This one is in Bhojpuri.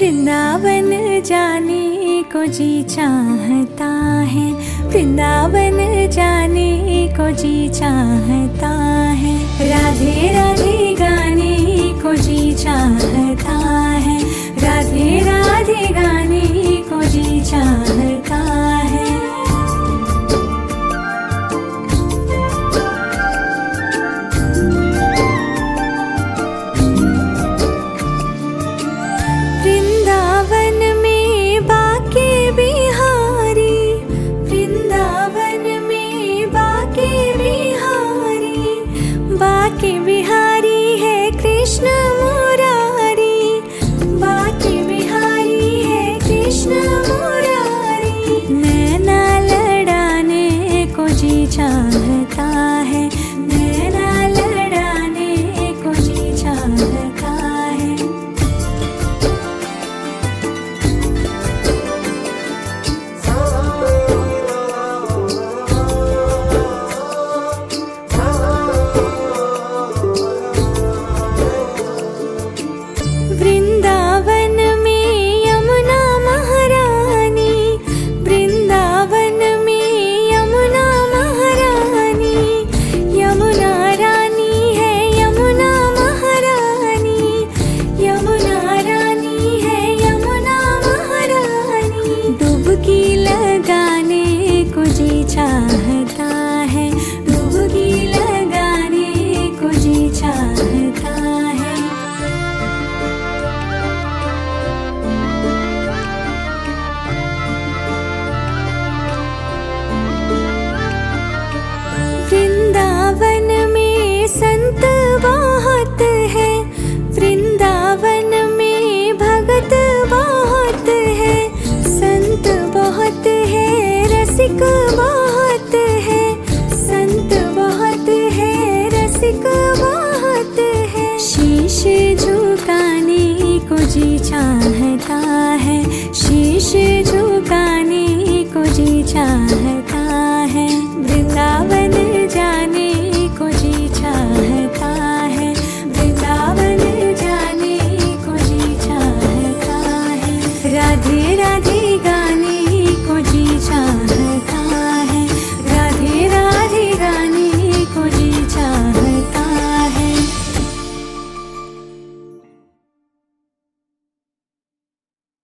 वृंदावन जाने को जी चाहता है, वृंदावन जाने को जी चाहता है। राधे राधे गाने को जी चाहता है, राधे राधे गाने को जी चाहता है। वृंदावन में बाके बिहारी, वृंदावन में बाके बिहारी, बाके बिहारी है कृष्ण मुरारी, बाके बिहारी है कृष्ण मुरारी। नैना लड़ाने को जी चाहता है, नैना लड़ाने को जी चाहता है। वृंदावन में यमुना महारानी, वृंदावन में यमुना महारानी, यमुना रानी है यमुना महारानी, यमुना रानी है यमुना महारानी। डुबकी लगाने को जी चाहता है, डुबकी लगाने को जी चाहता है। वृंदावन में संत बहुत है, वृंदावन में भगत बहुत है, संत बहुत है रसिक बहुत है, संत बहुत है रसिक बहुत है। शीश झुकाने को जी चाहता